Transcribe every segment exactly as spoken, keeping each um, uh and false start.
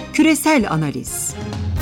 Küresel Analiz.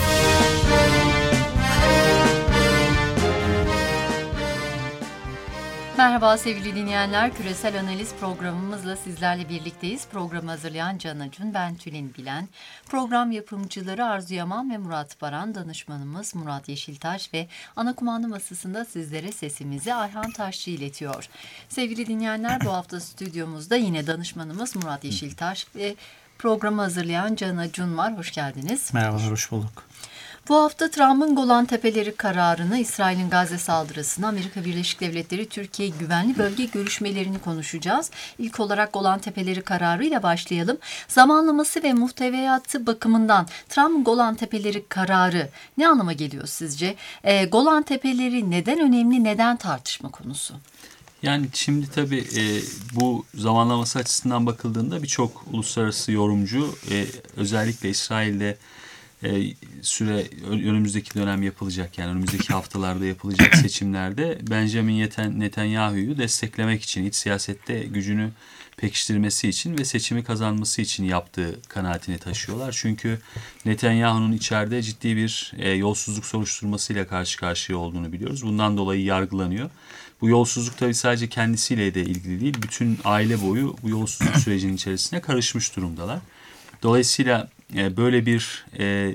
Merhaba sevgili dinleyenler, Küresel Analiz programımızla sizlerle birlikteyiz. Programı hazırlayan Can Acun, ben Tülin Bilen. Program yapımcıları Arzu Yaman ve Murat Baran, danışmanımız Murat Yeşiltaş ve ana kumanda masasında sizlere sesimizi Ayhan Taşçı iletiyor. Sevgili dinleyenler, bu hafta stüdyomuzda yine danışmanımız Murat Yeşiltaş ve programı hazırlayan Can Acun var. Hoş geldiniz. Merhaba, hoş bulduk. Bu hafta Trump'ın Golan Tepeleri kararını, İsrail'in Gazze saldırısını, Amerika Birleşik Devletleri Türkiye güvenli bölge görüşmelerini konuşacağız. İlk olarak Golan Tepeleri kararıyla başlayalım. Zamanlaması ve muhteviyatı bakımından Trump'ın Golan Tepeleri kararı ne anlama geliyor sizce? E, Golan Tepeleri neden önemli, neden tartışma konusu? Yani şimdi tabii e, bu zamanlaması açısından bakıldığında birçok uluslararası yorumcu e, özellikle İsrail'de e, süre önümüzdeki dönem yapılacak, yani önümüzdeki haftalarda yapılacak seçimlerde Benjamin Netanyahu'yu desteklemek için, iç siyasette gücünü pekiştirmesi için ve seçimi kazanması için yaptığı kanaatini taşıyorlar. Çünkü Netanyahu'nun içeride ciddi bir e, yolsuzluk soruşturmasıyla karşı karşıya olduğunu biliyoruz. Bundan dolayı yargılanıyor. Bu yolsuzluk tabii sadece kendisiyle de ilgili değil, bütün aile boyu bu yolsuzluk sürecinin içerisine karışmış durumdalar. Dolayısıyla e, böyle bir e,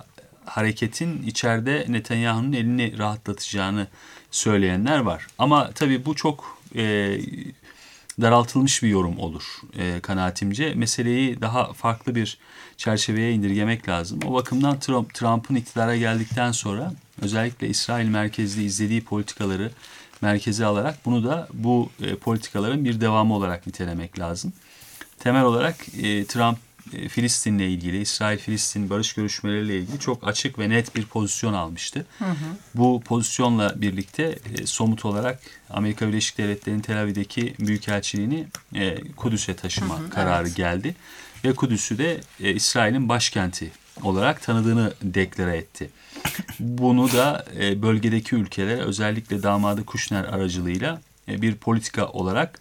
hareketin içeride Netanyahu'nun elini rahatlatacağını söyleyenler var. Ama tabii bu çok e, daraltılmış bir yorum olur e, kanaatimce. Meseleyi daha farklı bir çerçeveye indirgemek lazım. O bakımdan Trump, Trump'ın iktidara geldikten sonra özellikle İsrail merkezli izlediği politikaları merkeze alarak bunu da bu e, politikaların bir devamı olarak nitelemek lazım. Temel olarak e, Trump e, Filistin'le ilgili, İsrail-Filistin barış görüşmeleriyle ilgili çok açık ve net bir pozisyon almıştı. Hı hı. Bu pozisyonla birlikte e, somut olarak Amerika Birleşik Devletleri'nin Tel Aviv'deki büyükelçiliğini e, Kudüs'e taşıma hı hı, kararı evet. geldi. Ve Kudüs'ü de e, İsrail'in başkenti olarak tanıdığını deklare etti. Bunu da e, bölgedeki ülkeler, özellikle damadı Kushner aracılığıyla e, bir politika olarak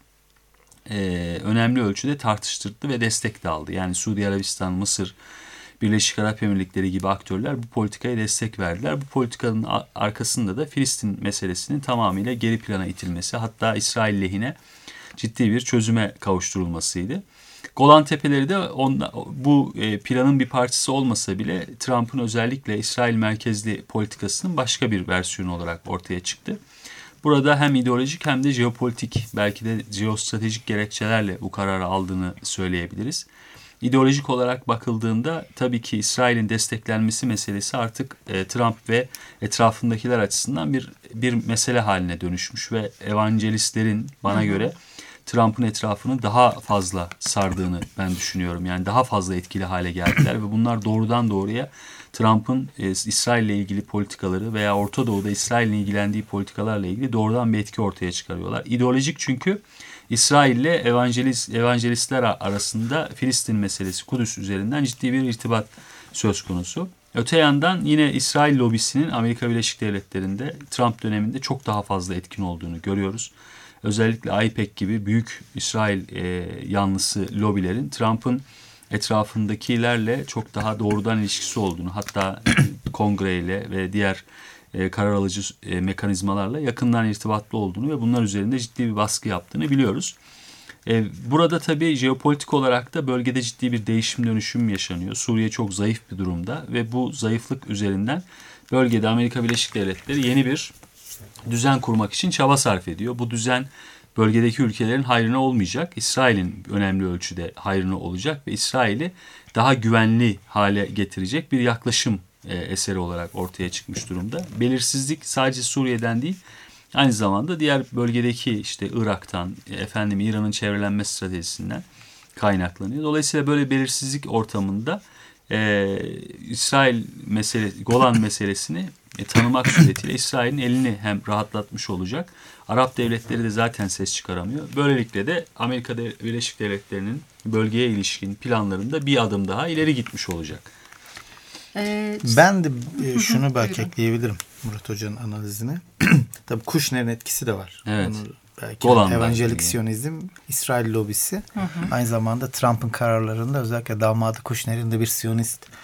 e, önemli ölçüde tartıştırdı ve destek de aldı. Yani Suudi Arabistan, Mısır, Birleşik Arap Emirlikleri gibi aktörler bu politikaya destek verdiler. Bu politikanın arkasında da Filistin meselesinin tamamıyla geri plana itilmesi, hatta İsrail lehine ciddi bir çözüme kavuşturulmasıydı. Golan Tepeleri de onda, bu planın bir parçası olmasa bile Trump'ın özellikle İsrail merkezli politikasının başka bir versiyonu olarak ortaya çıktı. Burada hem ideolojik hem de jeopolitik, belki de jeostratejik gerekçelerle bu kararı aldığını söyleyebiliriz. İdeolojik olarak bakıldığında tabii ki İsrail'in desteklenmesi meselesi artık Trump ve etrafındakiler açısından bir bir mesele haline dönüşmüş ve evangelistlerin bana hı hı. göre Trump'ın etrafını daha fazla sardığını ben düşünüyorum. Yani daha fazla etkili hale geldiler ve bunlar doğrudan doğruya Trump'ın e, İsrail ile ilgili politikaları veya Orta Doğu'da İsrail'in ilgilendiği politikalarla ilgili doğrudan bir etki ortaya çıkarıyorlar. İdeolojik, çünkü İsrail ile evangelist, evangelistler arasında Filistin meselesi, Kudüs üzerinden ciddi bir irtibat söz konusu. Öte yandan yine İsrail lobisinin Amerika Birleşik Devletleri'nde Trump döneminde çok daha fazla etkin olduğunu görüyoruz. Özellikle AIPAC gibi büyük İsrail e, yanlısı lobilerin Trump'ın etrafındakilerle çok daha doğrudan ilişkisi olduğunu, hatta kongreyle ve diğer e, karar alıcı e, mekanizmalarla yakından irtibatlı olduğunu ve bunlar üzerinde ciddi bir baskı yaptığını biliyoruz. E, burada tabii jeopolitik olarak da bölgede ciddi bir değişim dönüşüm yaşanıyor. Suriye çok zayıf bir durumda ve bu zayıflık üzerinden bölgede Amerika Birleşik Devletleri yeni bir düzen kurmak için çaba sarf ediyor. Bu düzen bölgedeki ülkelerin hayrına olmayacak. İsrail'in önemli ölçüde hayrına olacak ve İsrail'i daha güvenli hale getirecek bir yaklaşım e, eseri olarak ortaya çıkmış durumda. Belirsizlik sadece Suriye'den değil, aynı zamanda diğer bölgedeki işte Irak'tan, e, efendim İran'ın çevrelenme stratejisinden kaynaklanıyor. Dolayısıyla böyle belirsizlik ortamında e, İsrail meselesi, Golan meselesini E, tanımak suretiyle İsrail'in elini hem rahatlatmış olacak. Arap devletleri de zaten ses çıkaramıyor. Böylelikle de Amerika Birleşik Devletleri'nin bölgeye ilişkin planlarında bir adım daha ileri gitmiş olacak. Ee, ben de e, şunu belki ekleyebilirim Murat Hoca'nın analizine. Tabii Kushner'in etkisi de var. Evet. Onu belki evangelik siyonizm, İsrail lobisi. Hı hı. Aynı zamanda Trump'ın kararlarında özellikle damadı Kushner'in de bir siyonist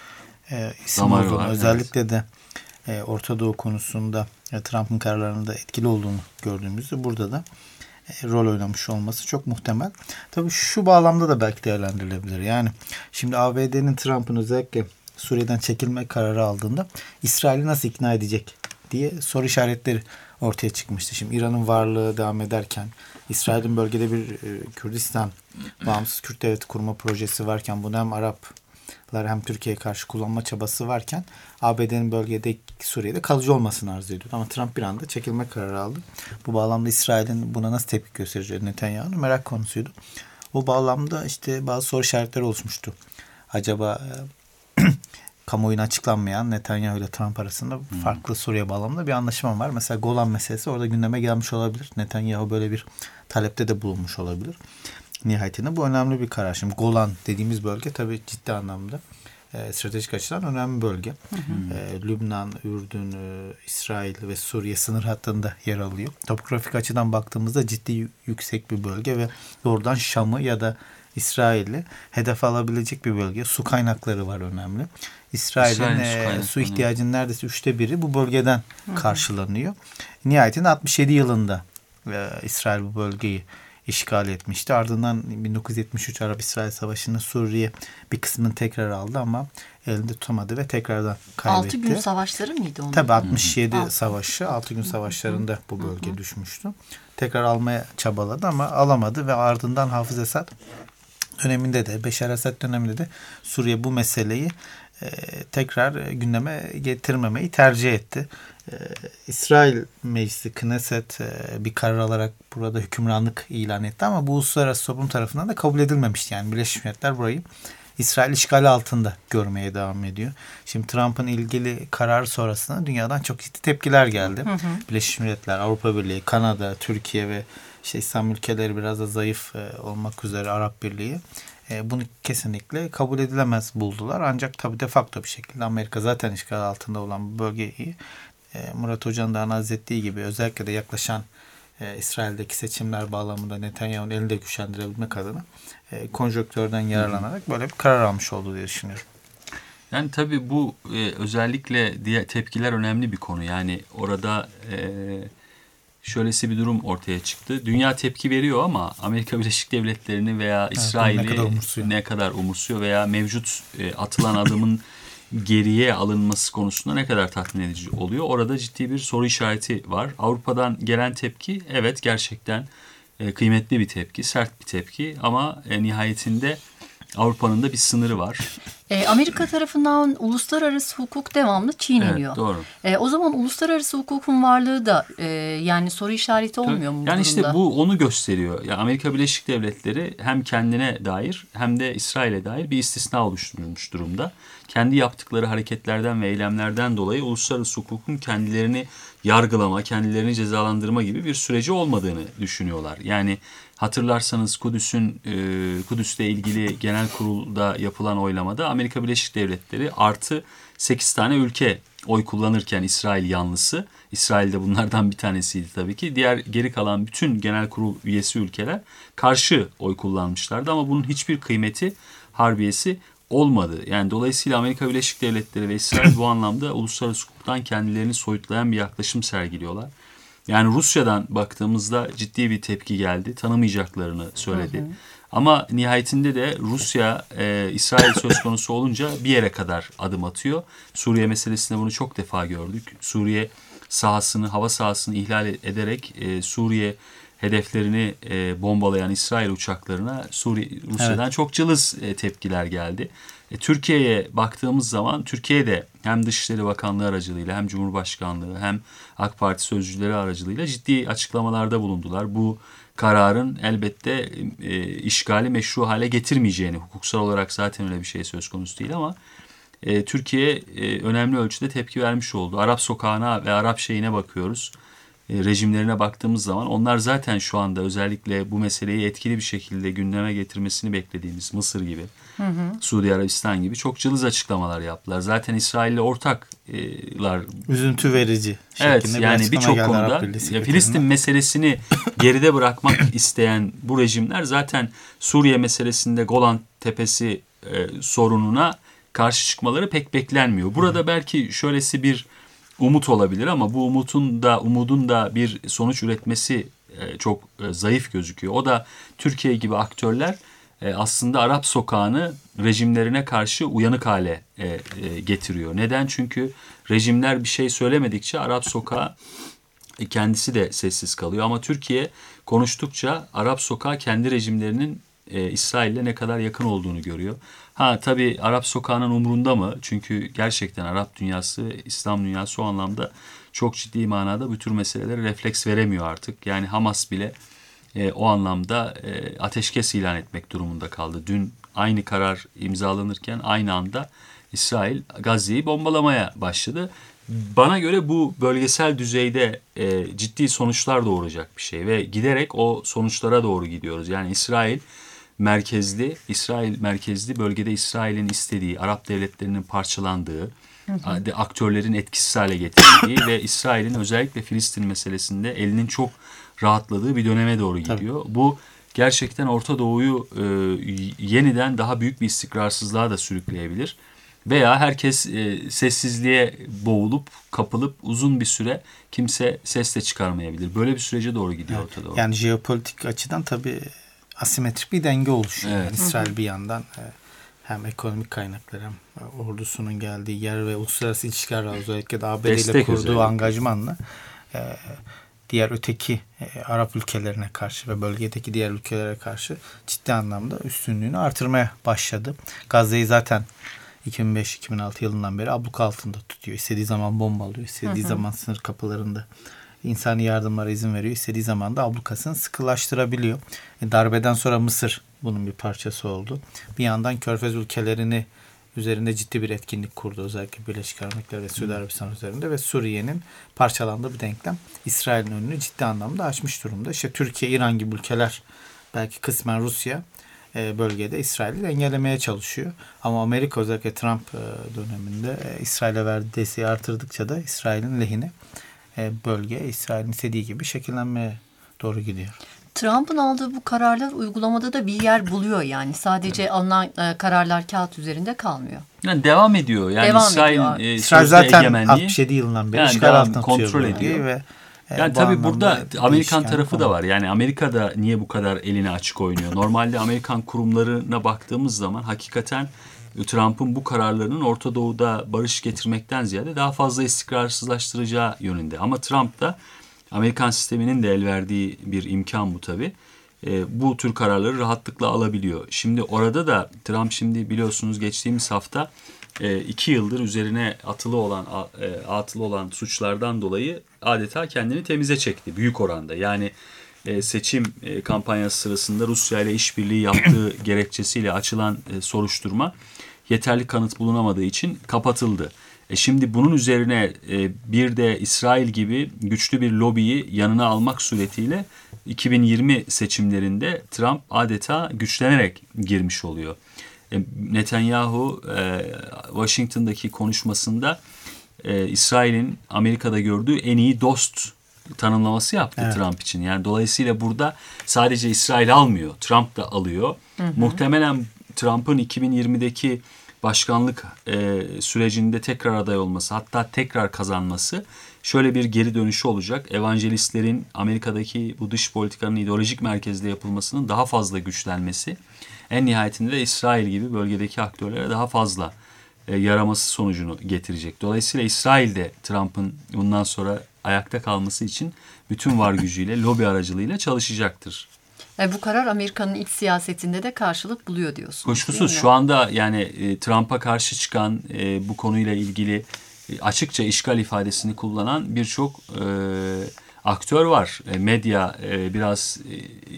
e, isim olduğunu, var, özellikle evet. de e, Orta Doğu konusunda e, Trump'ın kararlarında etkili olduğunu gördüğümüzde burada da e, rol oynamış olması çok muhtemel. Tabii şu bağlamda da belki değerlendirilebilir. Yani şimdi A B D'nin Trump'ın özellikle Suriye'den çekilme kararı aldığında İsrail'i nasıl ikna edecek diye soru işaretleri ortaya çıkmıştı. Şimdi İran'ın varlığı devam ederken, İsrail'in bölgede bir e, Kürdistan, bağımsız Kürt devleti kurma projesi varken, bunu hem Araplar hem Türkiye'ye karşı kullanma çabası varken A B D'nin bölgedeki Suriye'de kalıcı olmasını arzu ediyordu. Ama Trump bir anda çekilme kararı aldı. Bu bağlamda İsrail'in buna nasıl tepki göstereceği Netanyahu'nun merak konusuydu. Bu bağlamda işte bazı soru işaretleri oluşmuştu. Acaba e, kamuoyuna açıklanmayan Netanyahu ile Trump arasında hmm. farklı Suriye bağlamında bir anlaşma var. Mesela Golan meselesi orada gündeme gelmiş olabilir. Netanyahu böyle bir talepte de bulunmuş olabilir. Nihayetinde bu önemli bir karar. Şimdi Golan dediğimiz bölge tabii ciddi anlamda e, stratejik açıdan önemli bölge. Hmm. E, Lübnan, Ürdün, e, İsrail ve Suriye sınır hattında yer alıyor. Topografik açıdan baktığımızda ciddi yüksek bir bölge ve doğrudan Şam'ı ya da İsrail'i hedef alabilecek bir bölge. Su kaynakları var önemli. İsrail'in e, su ihtiyacının neredeyse üçte biri bu bölgeden Hı-hı. karşılanıyor. Nihayetinde altmış yedi yılında e, İsrail bu bölgeyi işgal etmişti. Ardından bin dokuz yüz yetmiş üç Arap-İsrail Savaşı'nda Suriye bir kısmını tekrar aldı ama elinde tutamadı ve tekrardan kaybetti. Altı gün savaşları mıydı onun? Tabii altmış yedi Hı-hı. savaşı, altı gün savaşlarında bu bölge Hı-hı. düşmüştü. Tekrar almaya çabaladı ama alamadı ve ardından Hafız Esad döneminde de, Beşar Esad döneminde de Suriye bu meseleyi e, tekrar gündeme getirmemeyi tercih etti. E, İsrail Meclisi, Knesset e, bir karar alarak burada hükümranlık ilan etti ama bu uluslararası toplum tarafından da kabul edilmemişti. Yani Birleşmiş Milletler burayı İsrail işgali altında görmeye devam ediyor. Şimdi Trump'ın ilgili kararı sonrasında dünyadan çok ciddi tepkiler geldi. Hı hı. Birleşmiş Milletler, Avrupa Birliği, Kanada, Türkiye ve işte İslam ülkeleri biraz da zayıf e, olmak üzere Arap Birliği e, bunu kesinlikle kabul edilemez buldular. Ancak tabii de facto bir şekilde Amerika zaten işgal altında olan bu bölgeyi e, Murat Hoca'nın da analiz ettiği gibi özellikle de yaklaşan e, İsrail'deki seçimler bağlamında Netanyahu'nun elini de güçlendirebilmek adına e, konjonktörden yararlanarak böyle bir karar almış oldu diye düşünüyorum. Yani tabii bu e, özellikle diğer tepkiler önemli bir konu. Yani orada e, şöylesi bir durum ortaya çıktı. Dünya tepki veriyor ama Amerika Birleşik Devletleri'ni veya evet, İsrail'i ne kadar umursuyor, ne kadar umursuyor veya mevcut e, atılan adımın geriye alınması konusunda ne kadar tatmin edici oluyor. Orada ciddi bir soru işareti var. Avrupa'dan gelen tepki evet gerçekten e, kıymetli bir tepki, sert bir tepki ama e, nihayetinde Avrupa'nın da bir sınırı var. E, Amerika tarafından uluslararası hukuk devamlı çiğneniyor. Evet, doğru. E, o zaman uluslararası hukukun varlığı da e, yani soru işareti olmuyor mu bu yani durumda? Yani işte bu onu gösteriyor. Yani Amerika Birleşik Devletleri hem kendine dair hem de İsrail'e dair bir istisna oluşturmuş durumda. Kendi yaptıkları hareketlerden ve eylemlerden dolayı uluslararası hukukun kendilerini yargılama, kendilerini cezalandırma gibi bir süreci olmadığını düşünüyorlar. Yani hatırlarsanız Kudüs'ün e, Kudüs'le ilgili genel kurulda yapılan oylamada Amerika Birleşik Devletleri artı sekiz tane ülke oy kullanırken İsrail yanlısı, İsrail de bunlardan bir tanesiydi tabii ki. Diğer geri kalan bütün genel kurul üyesi ülkeler karşı oy kullanmışlardı ama bunun hiçbir kıymeti, harbiyesi olmadı. Yani dolayısıyla Amerika Birleşik Devletleri ve İsrail bu anlamda uluslararası hukuktan kendilerini soyutlayan bir yaklaşım sergiliyorlar. Yani Rusya'dan baktığımızda ciddi bir tepki geldi. Tanımayacaklarını söyledi. Hı hı. Ama nihayetinde de Rusya, e, İsrail söz konusu olunca bir yere kadar adım atıyor. Suriye meselesinde bunu çok defa gördük. Suriye sahasını, hava sahasını ihlal ederek e, Suriye hedeflerini e, bombalayan İsrail uçaklarına Suriye, Rusya'dan evet. çok cılız e, tepkiler geldi. E, Türkiye'ye baktığımız zaman Türkiye'de hem Dışişleri Bakanlığı aracılığıyla hem Cumhurbaşkanlığı hem AK Parti sözcüleri aracılığıyla ciddi açıklamalarda bulundular. Bu kararın elbette e, işgali meşru hale getirmeyeceğini, hukuksal olarak zaten öyle bir şey söz konusu değil ama e, Türkiye e, önemli ölçüde tepki vermiş oldu. Arap sokağına ve Arap şeyine bakıyoruz. E, rejimlerine baktığımız zaman onlar zaten şu anda özellikle bu meseleyi etkili bir şekilde gündeme getirmesini beklediğimiz Mısır gibi, hı hı. Suudi Arabistan gibi çok cılız açıklamalar yaptılar. Zaten İsrail'le ortaklar. Üzüntü verici. Evet yani birçok konuda ya, Filistin meselesini geride bırakmak isteyen bu rejimler zaten Suriye meselesinde Golan Tepesi e, sorununa karşı çıkmaları pek beklenmiyor. Burada belki şöylesi bir umut olabilir ama bu umutun da umudun da bir sonuç üretmesi e, çok e, zayıf gözüküyor. O da Türkiye gibi aktörler e, aslında Arap sokağını rejimlerine karşı uyanık hale e, e, getiriyor. Neden? Çünkü rejimler bir şey söylemedikçe Arap sokağı e, kendisi de sessiz kalıyor. Ama Türkiye konuştukça Arap sokağı kendi rejimlerinin e, İsrail'le ne kadar yakın olduğunu görüyor. Ha tabii Arap sokağının umrunda mı? Çünkü gerçekten Arap dünyası, İslam dünyası o anlamda çok ciddi manada bu tür meselelere refleks veremiyor artık. Yani Hamas bile e, o anlamda e, ateşkes ilan etmek durumunda kaldı. Dün aynı karar imzalanırken aynı anda İsrail Gazze'yi bombalamaya başladı. Bana göre bu bölgesel düzeyde e, ciddi sonuçlar doğuracak bir şey ve giderek o sonuçlara doğru gidiyoruz. Yani İsrail merkezli, İsrail merkezli bölgede İsrail'in istediği, Arap devletlerinin parçalandığı, hı hı. aktörlerin etkisiz hale getirildiği ve İsrail'in özellikle Filistin meselesinde elinin çok rahatladığı bir döneme doğru gidiyor. Tabii. Bu gerçekten Orta Doğu'yu e, yeniden daha büyük bir istikrarsızlığa da sürükleyebilir. Veya herkes e, sessizliğe boğulup, kapılıp uzun bir süre kimse ses de çıkarmayabilir. Böyle bir sürece doğru gidiyor evet. Orta Doğu. Yani jeopolitik açıdan tabii asimetrik bir denge oluşuyor. Evet. Yani İsrail bir yandan hem ekonomik kaynakları hem ordusunun geldiği yer ve uluslararası ilişkiler özellikle de A B D ile kurduğu özellikle. angajmanla diğer öteki Arap ülkelerine karşı ve bölgedeki diğer ülkelere karşı ciddi anlamda üstünlüğünü artırmaya başladı. Gazze'yi zaten iki bin beş iki bin altı yılından beri abluk altında tutuyor. İstediği zaman bombalıyor. İstediği hı hı. zaman sınır kapılarında insani yardımlara izin veriyor. İstediği zaman da ablukasını sıkılaştırabiliyor. E, darbeden sonra Mısır bunun bir parçası oldu. Bir yandan Körfez ülkelerini üzerinde ciddi bir etkinlik kurdu. Özellikle Birleşik Arap Emirlikleri ve Suudi Arabistan üzerinde ve Suriye'nin parçalandığı bir denklem İsrail'in önünü ciddi anlamda açmış durumda. İşte Türkiye, İran gibi ülkeler, belki kısmen Rusya e, bölgede İsrail'i engellemeye çalışıyor. Ama Amerika özellikle Trump e, döneminde e, İsrail'e verdiği desteği artırdıkça da İsrail'in lehine bölge İsrail'in istediği gibi şekillenmeye doğru gidiyor. Trump'ın aldığı bu kararlar uygulamada da bir yer buluyor yani. Sadece evet. alınan e, kararlar kağıt üzerinde kalmıyor. Yani devam ediyor. Yani devam İsrail, e, İsrail zaten altmış yedi yılından beri yani işgal altında kontrol ediyor. Ve yani tabii burada Amerikan tarafı konu. da var. Yani Amerika'da niye bu kadar elini açık oynuyor? Normalde Amerikan kurumlarına baktığımız zaman hakikaten Trump'ın bu kararlarının Orta Doğu'da barış getirmekten ziyade daha fazla istikrarsızlaştıracağı yönünde. Ama Trump da Amerikan sisteminin de el verdiği bir imkan bu tabii. E, bu tür kararları rahatlıkla alabiliyor. Şimdi orada da Trump şimdi biliyorsunuz geçtiğimiz hafta e, iki yıldır üzerine atılı olan e, atılı olan suçlardan dolayı adeta kendini temize çekti büyük oranda. Yani e, seçim e, kampanyası sırasında Rusya ile işbirliği yaptığı gerekçesiyle açılan e, soruşturma yeterli kanıt bulunamadığı için kapatıldı. E şimdi bunun üzerine e, bir de İsrail gibi güçlü bir lobiyi yanına almak suretiyle iki bin yirmi seçimlerinde Trump adeta güçlenerek girmiş oluyor. E, Netanyahu e, Washington'daki konuşmasında e, İsrail'in Amerika'da gördüğü en iyi dost tanımlaması yaptı evet. Trump için. Yani dolayısıyla burada sadece İsrail almıyor, Trump da alıyor. Hı hı. Muhtemelen Trump'ın iki bin yirmideki başkanlık e, sürecinde tekrar aday olması, hatta tekrar kazanması şöyle bir geri dönüşü olacak. Evangelistlerin Amerika'daki bu dış politikanın ideolojik merkezde yapılmasının daha fazla güçlenmesi, en nihayetinde de İsrail gibi bölgedeki aktörlere daha fazla e, yaraması sonucunu getirecek. Dolayısıyla İsrail de Trump'ın bundan sonra ayakta kalması için bütün var gücüyle, lobi aracılığıyla çalışacaktır. E, bu karar Amerika'nın iç siyasetinde de karşılık buluyor diyorsunuz. Kuşkusuz şu anda yani e, Trump'a karşı çıkan e, bu konuyla ilgili e, açıkça işgal ifadesini kullanan birçok e, aktör var. E, medya e, biraz e,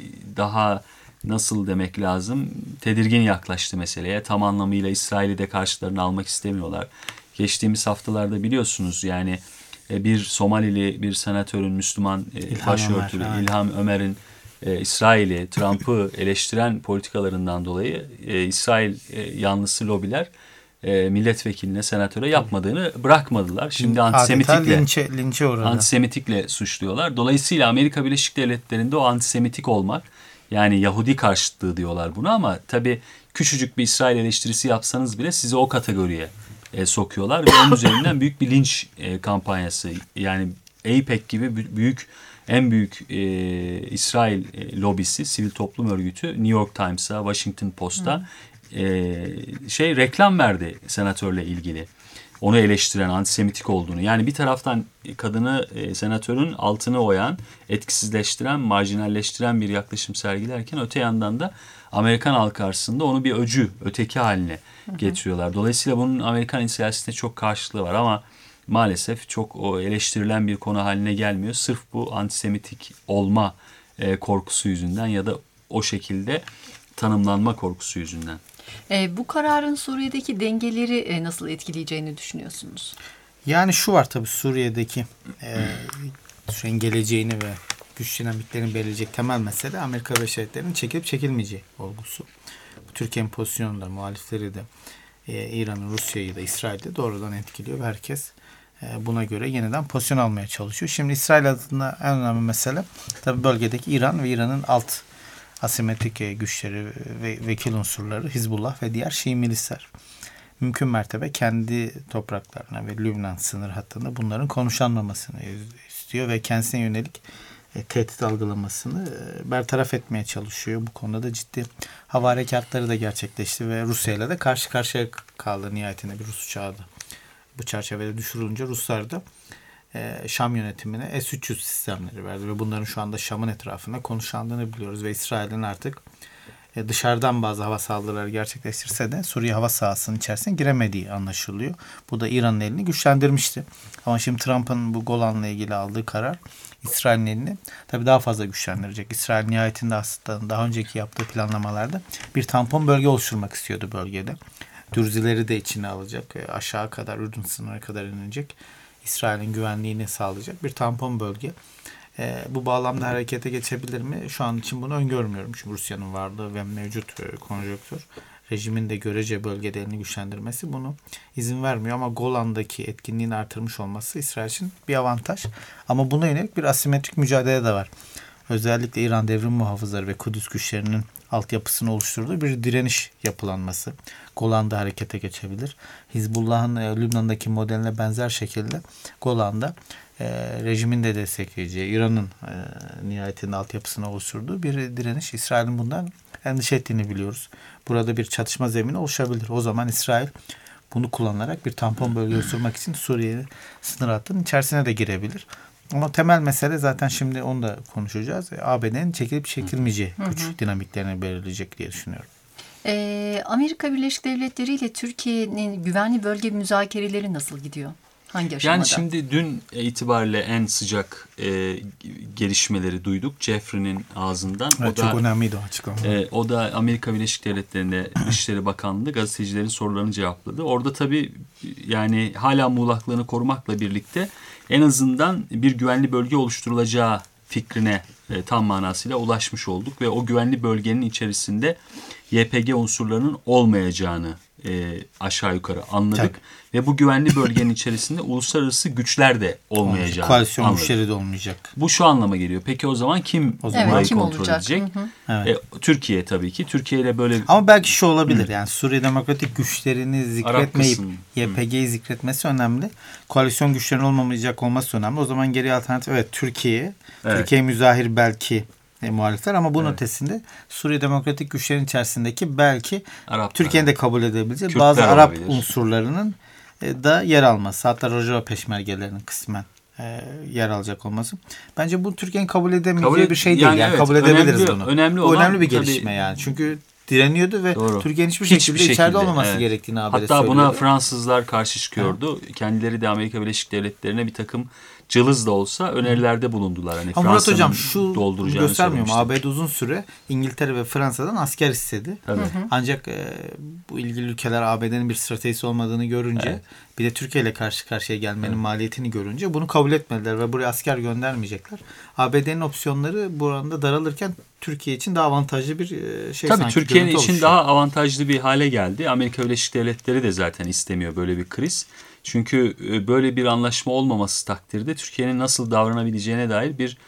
daha nasıl demek lazım tedirgin yaklaştı meseleye. Tam anlamıyla İsrail'i de karşılarına almak istemiyorlar. Geçtiğimiz haftalarda biliyorsunuz yani e, bir Somalili bir senatörün Müslüman e, başörtülü Ömer, İlham Ömer'in e, İsrail'i, Trump'ı eleştiren politikalarından dolayı e, İsrail e, yanlısı lobiler e, milletvekiline, senatöre yapmadığını bırakmadılar. Şimdi antisemitikle, linçe, linçe antisemitikle suçluyorlar. Dolayısıyla Amerika Birleşik Devletleri'nde o antisemitik olmak, Yani Yahudi karşıtlığı diyorlar buna ama tabii küçücük bir İsrail eleştirisi yapsanız bile sizi o kategoriye e, sokuyorlar ve onun üzerinden büyük bir linç e, kampanyası, yani AIPAC gibi büyük, en büyük e, İsrail e, lobisi, sivil toplum örgütü New York Times'a, Washington Post'a e, şey reklam verdi senatörle ilgili. Onu eleştiren, antisemitik olduğunu. Yani bir taraftan kadını e, senatörün altını oyan, etkisizleştiren, marjinalleştiren bir yaklaşım sergilerken öte yandan da Amerikan halkı karşısında onu bir öcü, öteki haline getiriyorlar. Dolayısıyla bunun Amerikan siyasetinde çok karşılığı var ama maalesef çok o eleştirilen bir konu haline gelmiyor. Sırf bu antisemitik olma e, korkusu yüzünden ya da o şekilde tanımlanma korkusu yüzünden. E, bu kararın Suriye'deki dengeleri e, nasıl etkileyeceğini düşünüyorsunuz? Yani şu var tabii, Suriye'deki e, şeyin geleceğini ve güç dinamiklerini belirleyecek temel mesele Amerika Birleşik Devletleri'nin çekilip çekilmeyeceği olgusu. Türkiye'nin pozisyonunda muhalifleri de e, İran'ı, Rusya'yı da İsrail'de doğrudan etkiliyor ve herkes e, buna göre yeniden pozisyon almaya çalışıyor. Şimdi İsrail adına en önemli mesele tabii bölgedeki İran ve İran'ın alt asimetrik güçleri ve vekil unsurları Hizbullah ve diğer Şii milisler. Mümkün mertebe kendi topraklarına ve Lübnan sınır hattında bunların konuşlanmamasını istiyor ve kendisine yönelik e, tehdit algılamasını e, bertaraf etmeye çalışıyor. Bu konuda da ciddi hava harekatları da gerçekleşti ve Rusya ile de karşı karşıya kaldı nihayetinde bir Rus uçağı da. Bu çerçevede düşürülünce Ruslar da e, Şam yönetimine S üç yüz sistemleri verdi ve bunların şu anda Şam'ın etrafında konuşlandığını biliyoruz ve İsrail'in artık e, dışarıdan bazı hava saldırıları gerçekleştirse de Suriye hava sahasının içerisine giremediği anlaşılıyor. Bu da İran'ın elini güçlendirmişti. Ama şimdi Trump'ın bu Golan'la ilgili aldığı karar İsrail'in elini tabii daha fazla güçlendirecek. İsrail nihayetinde aslında daha önceki yaptığı planlamalarda bir tampon bölge oluşturmak istiyordu bölgede. Dürzileri de içine alacak. E, aşağı kadar, Ürdün sınırına kadar inecek. İsrail'in güvenliğini sağlayacak bir tampon bölge. E, bu bağlamda harekete geçebilir mi? Şu an için bunu öngörmüyorum. Çünkü Rusya'nın varlığı ve mevcut e, konjonktür, rejimin de görece bölgede elini güçlendirmesi bunu izin vermiyor. Ama Golan'daki etkinliğini artırmış olması İsrail için bir avantaj. Ama buna yönelik bir asimetrik mücadele de var. Özellikle İran Devrim Muhafızları ve Kudüs güçlerinin altyapısını oluşturduğu bir direniş yapılanması. Golan'da harekete geçebilir. Hizbullah'ın e, Lübnan'daki modeline benzer şekilde Golan'da e, rejimin de destekleyeceği, İran'ın e, nihayetinde altyapısını oluşturduğu bir direniş. İsrail'in bundan endişe ettiğini biliyoruz. Burada bir çatışma zemini oluşabilir. O zaman İsrail bunu kullanarak bir tampon bölge oluşturmak için Suriye sınır hattının içerisine de girebilir. Ama temel mesele zaten şimdi onu da konuşacağız. A B D'nin çekilip çekilmeyeceği güç dinamiklerini belirleyecek diye düşünüyorum. Ee, Amerika Birleşik Devletleri ile Türkiye'nin güvenli bölge müzakereleri nasıl gidiyor? Hangi aşamada? Yani şimdi dün itibariyle en sıcak e, gelişmeleri duyduk Jeffrey'nin ağzından. Evet, o çok da, önemliydi o açıklama. E, o da Amerika Birleşik Devletleri'nde Dışişleri Bakanlığı gazetecilerin sorularını cevapladı. Orada tabii yani hala muğlaklığını korumakla birlikte en azından bir güvenli bölge oluşturulacağı fikrine e, tam manasıyla ulaşmış olduk ve o güvenli bölgenin içerisinde Y P G unsurlarının olmayacağını e, aşağı yukarı anladık. Tabii. Ve bu güvenli bölgenin içerisinde uluslararası güçler de olmayacağını koalisyon anladık. güçleri de olmayacak. Bu şu anlama geliyor. Peki o zaman kim o zaman burayı kim kontrol olacak? edecek? Hı hı. Evet. E, Türkiye tabii ki. Türkiye ile böyle... Ama belki şu olabilir. Hı. Yani Suriye Demokratik Güçlerini zikretmeyip Y P G'yi zikretmesi önemli. Koalisyon güçlerinin olmayacak olması önemli. O zaman geri alternatif evet Türkiye. Evet. Türkiye müzahir belki e, muhalifler ama bunun evet. ötesinde Suriye Demokratik Güçlerin içerisindeki belki Araplar, Türkiye'nin de kabul edebileceği Kürtler bazı Arap olabilir. unsurlarının e, da yer alması. Hatta Rojava peşmergelerinin kısmen e, yer alacak olması. Bence bu Türkiye'nin kabul edemeyeceği kabul et, bir şey değil. Yani, yani evet, kabul edebiliriz önemli, bunu. Önemli bu olan, önemli bir gelişme tabii, yani. Çünkü direniyordu ve Doğru. Türkiye'nin hiçbir, hiçbir şekilde, şekilde içeride olmaması evet. gerektiğini haberi Hatta söylüyordu. buna Fransızlar karşı çıkıyordu. Evet. Kendileri de Amerika Birleşik Devletleri'ne bir takım cılız da olsa önerilerde bulundular. Hani ama Murat Hocam şu göstermiyor mu? A B D uzun süre İngiltere ve Fransa'dan asker istedi. Tabii. Ancak e, bu ilgili ülkeler A B D'nin bir stratejisi olmadığını görünce evet. bir de Türkiye ile karşı karşıya gelmenin evet. maliyetini görünce bunu kabul etmediler ve buraya asker göndermeyecekler. A B D'nin opsiyonları bu oranda daralırken Türkiye için daha avantajlı bir şey Tabii sanki Türkiye'nin için oluşuyor. daha avantajlı bir hale geldi. Amerika Birleşik Devletleri de zaten istemiyor böyle bir kriz. Çünkü böyle bir anlaşma olmaması takdirde Türkiye'nin nasıl davranabileceğine dair bir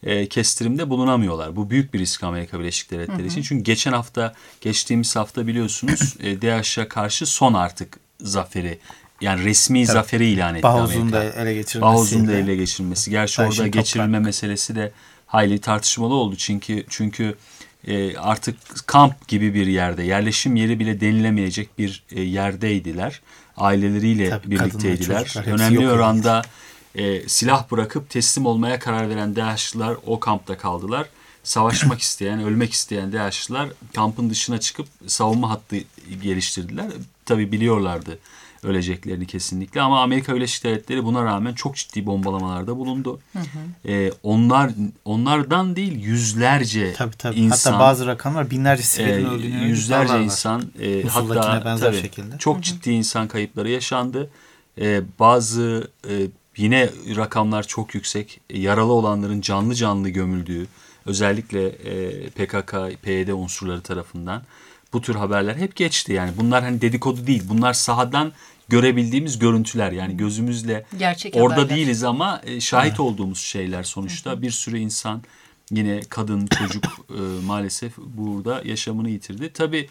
e, kestirimde bulunamıyorlar. Bu büyük bir risk Amerika Birleşik Devletleri hı hı. için. Çünkü geçen hafta, geçtiğimiz hafta biliyorsunuz e, DAEŞ'e karşı son artık zaferi, yani resmi Tabii. zaferi ilan etti Bahuz'un Amerika. da ele geçirilmesi. Bahuz'un da ele geçirilmesi. Gerçi Daesh'in orada geçirilme toprak. meselesi de hayli tartışmalı oldu. Çünkü çünkü e, artık kamp gibi bir yerde, yerleşim yeri bile denilemeyecek bir e, yerdeydiler. Aileleriyle Tabii, birlikteydiler. Önemli oranda e, silah bırakıp teslim olmaya karar veren DAEŞ'liler o kampta kaldılar. Savaşmak isteyen, ölmek isteyen DAEŞ'liler kampın dışına çıkıp savunma hattı geliştirdiler. Tabii biliyorlardı öleceklerini kesinlikle, ama Amerika Birleşik Devletleri buna rağmen çok ciddi bombalamalarda bulundu. Hı hı. Ee, onlar onlardan değil yüzlerce tabii, tabii. insan, hatta bazı rakamlar binlerce sivilin e, öldüğünü, yüzlerce insan e, hatta benzer tabii, şekilde. çok hı hı. ciddi insan kayıpları yaşandı. E, bazı e, yine rakamlar çok yüksek. E, yaralı olanların canlı canlı gömüldüğü, özellikle e, P K K, P Y D unsurları tarafından bu tür haberler hep geçti. Yani bunlar hani dedikodu değil. Bunlar sahadan görebildiğimiz görüntüler. Yani gözümüzle gerçek orada haberler. Değiliz ama e, şahit evet. olduğumuz şeyler sonuçta. Hı hı. Bir sürü insan, yine kadın, çocuk e, maalesef burada yaşamını yitirdi. Tabii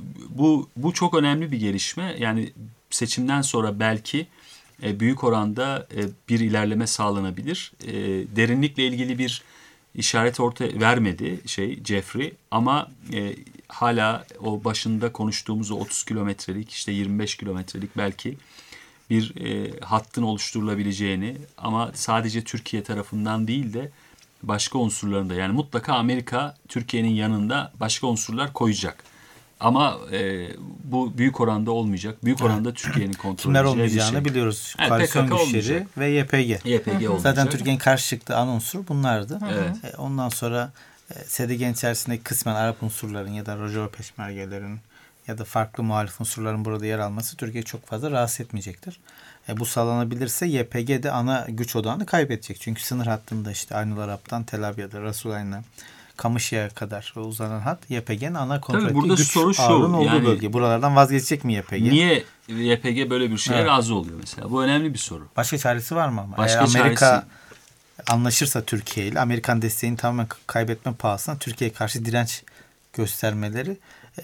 bu bu çok önemli bir gelişme. Yani seçimden sonra belki e, büyük oranda e, bir ilerleme sağlanabilir. E, derinlikle ilgili bir işaret ortaya vermedi şey Jeffrey, ama e, hala o başında konuştuğumuz o otuz kilometrelik, işte yirmi beş kilometrelik belki bir e, hattın oluşturulabileceğini, ama sadece Türkiye tarafından değil de başka unsurlarında, yani mutlaka Amerika Türkiye'nin yanında başka unsurlar koyacak. Ama e, bu büyük oranda olmayacak. Büyük oranda evet. Türkiye'nin kontrol Kimler edeceği olmayacağını bir şey. biliyoruz. Yani Koalisyon güçleri olmayacak. ve Y P G. Y P G olmayacak. Zaten Türkiye'nin karşı çıktığı ana unsur bunlardı. Evet. Ondan sonra S D G'nin içerisindeki kısmen Arap unsurların ya da Rojava peşmergelerin ya da farklı muhalif unsurların burada yer alması Türkiye'yi çok fazla rahatsız etmeyecektir. E, bu sağlanabilirse Y P G de ana güç odağını kaybedecek. Çünkü sınır hattında işte Aynul Arap'tan Tel Abyad'a, Rasulayn'a, Kamışya'ya kadar uzanan hat Y P G'nin ana kontrol ettiği güç soru şu, ağırlığının olduğu yani, bölge. Buralardan vazgeçecek mi Y P G? Niye Y P G böyle bir şeye evet. razı oluyor mesela? Bu önemli bir soru. Başka çaresi var mı ama? Başka Eğer Amerika çaresi... anlaşırsa Türkiye ile, Amerikan desteğini tamamen kaybetme pahasına Türkiye'ye karşı direnç göstermeleri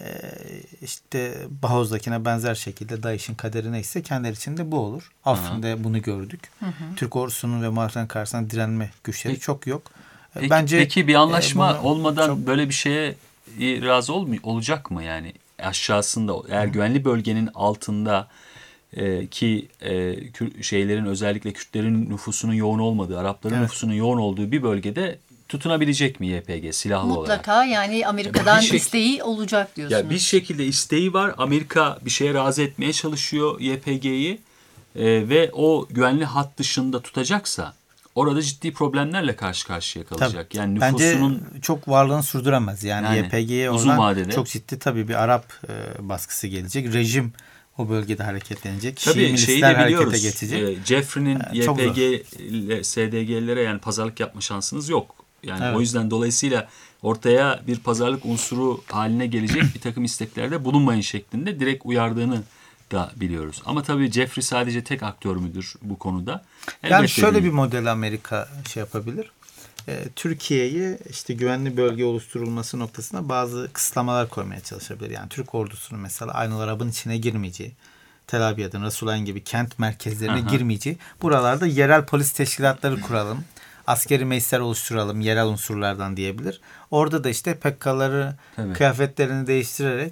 işte Bahoz'dakine benzer şekilde DAEŞ'in kaderi neyse kendileri için de bu olur. Afrin'de bunu gördük. Hı hı. Türk ordusunun ve muhaliflerin karşısında direnme güçleri peki, çok yok. Peki, Bence peki bir anlaşma e, olmadan çok... böyle bir şeye razı olmuyor, olacak mı yani? Aşağısında, eğer hı. güvenli bölgenin altında e, ki e, şeylerin, özellikle Kürtlerin nüfusunun yoğun olmadığı, Arapların evet. nüfusunun yoğun olduğu bir bölgede tutunabilecek mi Y P G silahlı mutlaka olarak? Mutlaka, yani Amerika'dan şek- isteği olacak diyorsunuz. Ya bir şekilde isteği var. Amerika bir şeye razı etmeye çalışıyor Y P G'yi e, ve o güvenli hat dışında tutacaksa orada ciddi problemlerle karşı karşıya kalacak. Tabii. Yani nüfusunun bence çok varlığını sürdüremez. Yani, yani Y P G'ye oradan vadede, çok ciddi tabii bir Arap e, baskısı gelecek. Rejim o bölgede hareketlenecek. Tabii Şii şeyi de biliyoruz. Geçecek. E, Jeffrey'nin e, Y P G ile S D G'lilere yani pazarlık yapma şansınız yok. Yani evet. O yüzden dolayısıyla ortaya bir pazarlık unsuru haline gelecek bir takım isteklerde bulunmayın şeklinde direkt uyardığını da biliyoruz. Ama tabii Jeffrey sadece tek aktör müdür bu konuda? Elbette yani şöyle değil. Bir model Amerika şey yapabilir. Ee, Türkiye'yi işte güvenli bölge oluşturulması noktasında bazı kısıtlamalar koymaya çalışabilir. Yani Türk ordusunun mesela Aynul Arap'ın içine girmeyeceği, Tel Abyad'ın, Rasulayn gibi kent merkezlerine Aha. girmeyeceği, buralarda yerel polis teşkilatları kuralım, askeri meclisler oluşturalım yerel unsurlardan diyebilir. Orada da işte P K K'ları evet. kıyafetlerini değiştirerek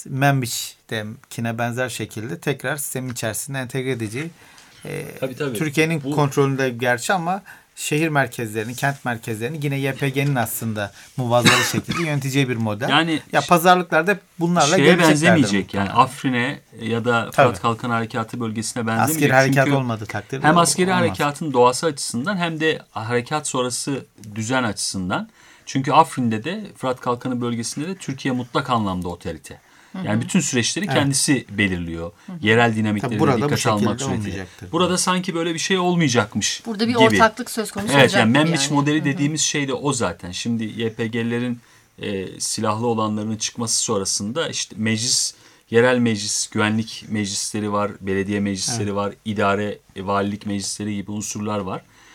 Menbiç'tekine benzer şekilde tekrar sistemin içerisinde entegre edeceği e, Türkiye'nin Bu... kontrolünde gerçi ama şehir merkezlerini, kent merkezlerini yine Y P G'nin aslında muvazzalı şekilde yöneteceği bir model. Yani ya pazarlıklarda bunlarla şeye benzemeyecek. Yani Afrin'e ya da Fırat Kalkan Harekatı bölgesine benzemeyecek. Askeri harekat Çünkü olmadı takdirde. Hem askeri olmaz. Harekatın doğası açısından hem de harekat sonrası düzen açısından. Çünkü Afrin'de de Fırat Kalkanı bölgesinde de Türkiye mutlak anlamda otorite. Yani bütün süreçleri evet. kendisi belirliyor. Hı hı. Yerel dinamikleri dikkate almak suretiyle. Burada sanki böyle bir şey olmayacakmış Burada bir gibi. ortaklık söz konusu evet, olacak. Yani Menbiç yani. modeli Hı hı. dediğimiz şey de o zaten. Şimdi Y P G'lerin e, silahlı olanlarının çıkması sonrasında işte meclis, yerel meclis, güvenlik meclisleri var, belediye meclisleri evet. var, idare, valilik meclisleri gibi unsurlar var.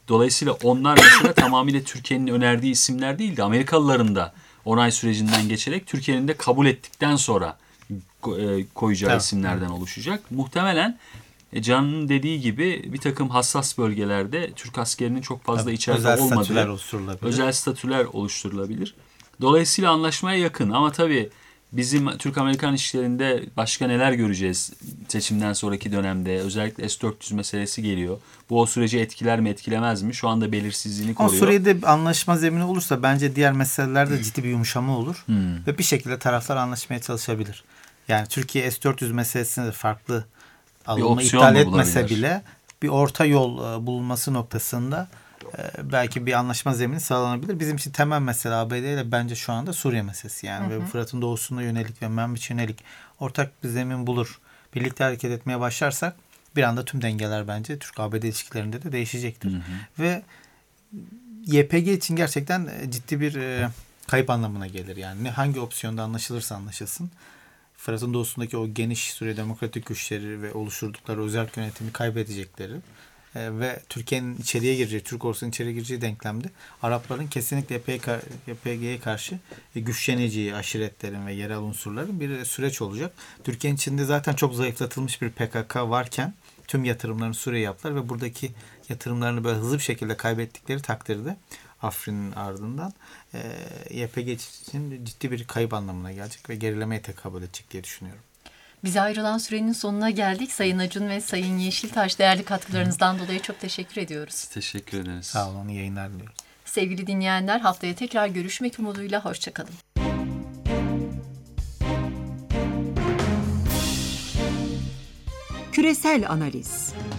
Dolayısıyla onlar mesela tamamıyla Türkiye'nin önerdiği isimler değildi. Amerikalıların da onay sürecinden geçerek Türkiye'nin de kabul ettikten sonra koyacağı evet. isimlerden oluşacak. Muhtemelen Can'ın dediği gibi bir takım hassas bölgelerde Türk askerinin çok fazla Tabii, içeride özel olmadığı statüler oluşturulabilir. özel statüler oluşturulabilir. Dolayısıyla anlaşmaya yakın ama tabii bizim Türk-Amerikan ilişkilerinde başka neler göreceğiz seçimden sonraki dönemde? Özellikle S dört yüz meselesi geliyor. Bu o süreci etkiler mi etkilemez mi? Şu anda belirsizliğini koruyor. O sürede anlaşma zemini olursa bence diğer meselelerde ciddi bir yumuşama olur. Hmm. Ve bir şekilde taraflar anlaşmaya çalışabilir. Yani Türkiye S dört yüz meselesinde farklı alımı iptal etmese bile bir orta yol bulunması noktasında belki bir anlaşma zemini sağlanabilir. Bizim için temel mesele A B D ile bence şu anda Suriye meselesi. Yani hı hı. ve Fırat'ın doğusuna yönelik ve Menbiç'e yönelik ortak bir zemin bulur. Birlikte hareket etmeye başlarsak bir anda tüm dengeler bence Türk-A B D ilişkilerinde de değişecektir. Hı hı. Ve Y P G için gerçekten ciddi bir kayıp anlamına gelir. Yani hangi opsiyonda anlaşılırsa anlaşılsın. Fırat'ın doğusundaki o geniş Suriye demokratik güçleri ve oluşturdukları özel yönetimi kaybedecekleri e, ve Türkiye'nin içeriye gireceği, Türk ordusunun içeriye gireceği denklemde Arapların kesinlikle Y P G'ye karşı güçleneceği aşiretlerin ve yerel unsurların bir süreç olacak. Türkiye'nin içinde zaten çok zayıflatılmış bir P K K varken tüm yatırımlarını Suriye'ye yaptılar ve buradaki yatırımlarını böyle hızlı bir şekilde kaybettikleri takdirde Afrin'in ardından e, Y P G için ciddi bir kayıp anlamına gelecek ve gerilemeye tekabül edecek diye düşünüyorum. Bize ayrılan sürenin sonuna geldik. Sayın Acun ve Sayın Yeşiltaş değerli katkılarınızdan dolayı çok teşekkür ediyoruz. Teşekkür ederiz. Sağ olun, iyi yayınlar diliyoruz. Sevgili dinleyenler, haftaya tekrar görüşmek umuduyla hoşçakalın. Küresel Analiz.